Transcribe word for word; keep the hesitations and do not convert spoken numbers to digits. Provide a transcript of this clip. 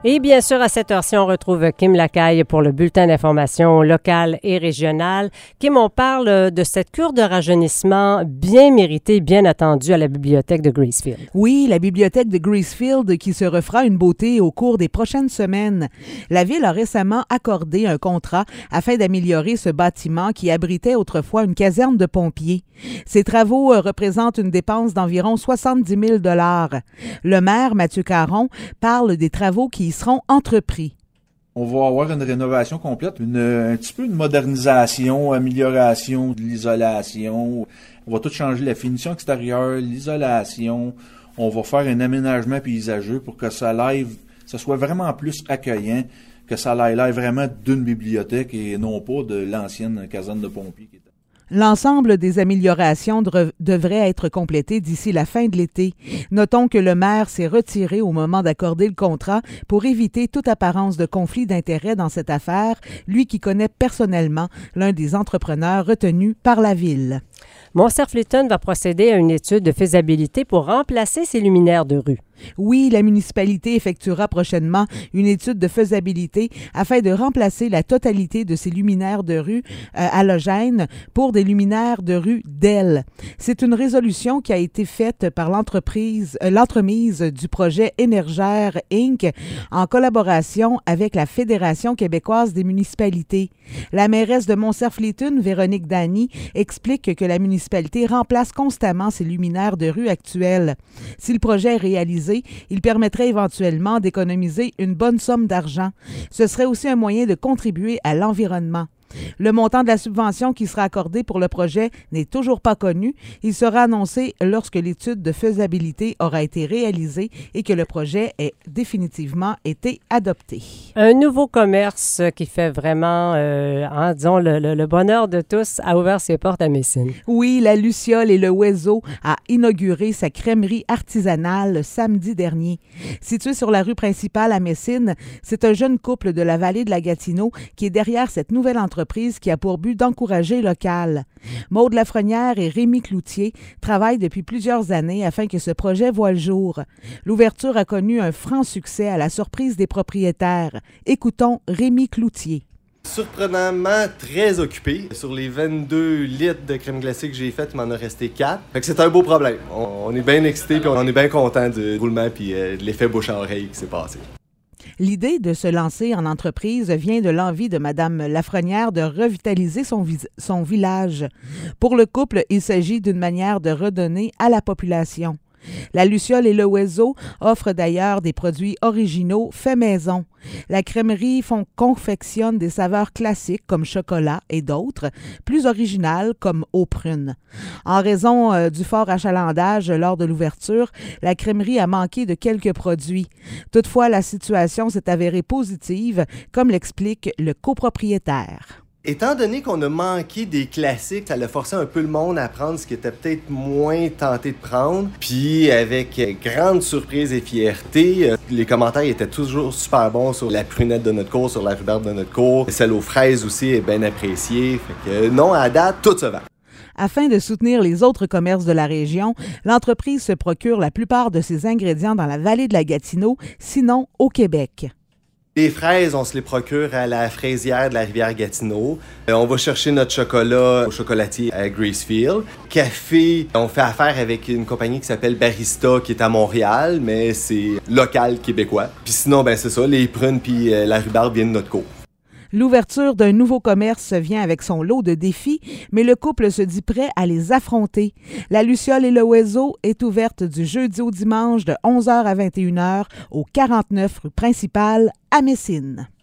Et bien sûr, à cette heure-ci, on retrouve Kim Lacaille pour le bulletin d'information locale et régionale. Kim, on parle de cette cure de rajeunissement bien méritée, bien attendue à la bibliothèque de Gracefield. Oui, la bibliothèque de Gracefield qui se refera une beauté au cours des prochaines semaines. La Ville a récemment accordé un contrat afin d'améliorer ce bâtiment qui abritait autrefois une caserne de pompiers. Ces travaux représentent une dépense d'environ soixante-dix mille dollars. Le maire, Mathieu Caron, parle des travaux qui seront entrepris. On va avoir une rénovation complète, une, un petit peu une modernisation, amélioration de l'isolation. On va tout changer la finition extérieure, l'isolation. On va faire un aménagement paysageux pour que ça aille, ça soit vraiment plus accueillant, que ça aille l'air vraiment d'une bibliothèque et non pas de l'ancienne caserne de pompiers. L'ensemble des améliorations de- devrait être complété d'ici la fin de l'été. Notons que le maire s'est retiré au moment d'accorder le contrat pour éviter toute apparence de conflit d'intérêts dans cette affaire, lui qui connaît personnellement l'un des entrepreneurs retenus par la Ville. Montserrat-Fléton va procéder à une étude de faisabilité pour remplacer ses luminaires de rue. Oui, la municipalité effectuera prochainement une étude de faisabilité afin de remplacer la totalité de ces luminaires de rue euh, halogènes pour des luminaires de rue D E L. C'est une résolution qui a été faite par l'entreprise, euh, l'entremise du projet Énergère Incorporée en collaboration avec la Fédération québécoise des municipalités. La mairesse de Montserrat-Fléton, Véronique Dany, explique que la municipalité remplace constamment ses luminaires de rue actuels. Si le projet est réalisé, il permettrait éventuellement d'économiser une bonne somme d'argent. Ce serait aussi un moyen de contribuer à l'environnement. Le montant de la subvention qui sera accordée pour le projet n'est toujours pas connu. Il sera annoncé lorsque l'étude de faisabilité aura été réalisée et que le projet ait définitivement été adopté. Un nouveau commerce qui fait vraiment, euh, hein, disons, le, le, le bonheur de tous a ouvert ses portes à Messine. Oui, la Luciole et le Oiseau a inauguré sa crèmerie artisanale samedi dernier. Située sur la rue principale à Messine, c'est un jeune couple de la vallée de la Gatineau qui est derrière cette nouvelle entreprise qui a pour but d'encourager local. Maude Lafrenière et Rémi Cloutier travaillent depuis plusieurs années afin que ce projet voie le jour. L'ouverture a connu un franc succès à la surprise des propriétaires. Écoutons Rémi Cloutier. Surprenamment très occupé. Sur les vingt-deux litres de crème glacée que j'ai fait, il m'en a resté quatre. Fait que c'est un beau problème. On, on est bien excité puis on est bien content du roulement puis euh, de l'effet bouche à oreille qui s'est passé. L'idée de se lancer en entreprise vient de l'envie de Mme Lafrenière de revitaliser son, vis- son village. Pour le couple, il s'agit d'une manière de redonner à la population. La Luciole et le Oiseau offrent d'ailleurs des produits originaux faits maison. La crèmerie font, confectionne des saveurs classiques comme chocolat et d'autres, plus originales comme eau prune. En raison euh, du fort achalandage lors de l'ouverture, la crèmerie a manqué de quelques produits. Toutefois, la situation s'est avérée positive, comme l'explique le copropriétaire. Étant donné qu'on a manqué des classiques, ça a forcé un peu le monde à prendre ce qui était peut-être moins tenté de prendre. Puis avec grande surprise et fierté, les commentaires étaient toujours super bons sur la prunette de notre cour, sur la rhubarbe de notre cour. Celle aux fraises aussi est bien appréciée. Fait que non, à date, tout se vend. Afin de soutenir les autres commerces de la région, l'entreprise se procure la plupart de ses ingrédients dans la vallée de la Gatineau, sinon au Québec. Les fraises, on se les procure à la fraisière de la rivière Gatineau. Euh, on va chercher notre chocolat au chocolatier à Gracefield. Café, on fait affaire avec une compagnie qui s'appelle Barista, qui est à Montréal, mais c'est local québécois. Puis sinon, ben c'est ça, les prunes puis euh, la rhubarbe viennent de notre cour. L'ouverture d'un nouveau commerce vient avec son lot de défis, mais le couple se dit prêt à les affronter. La Luciole et le Oiseau est ouverte du jeudi au dimanche de onze heures à vingt et une heures au quarante-neuf rue principale à Messine.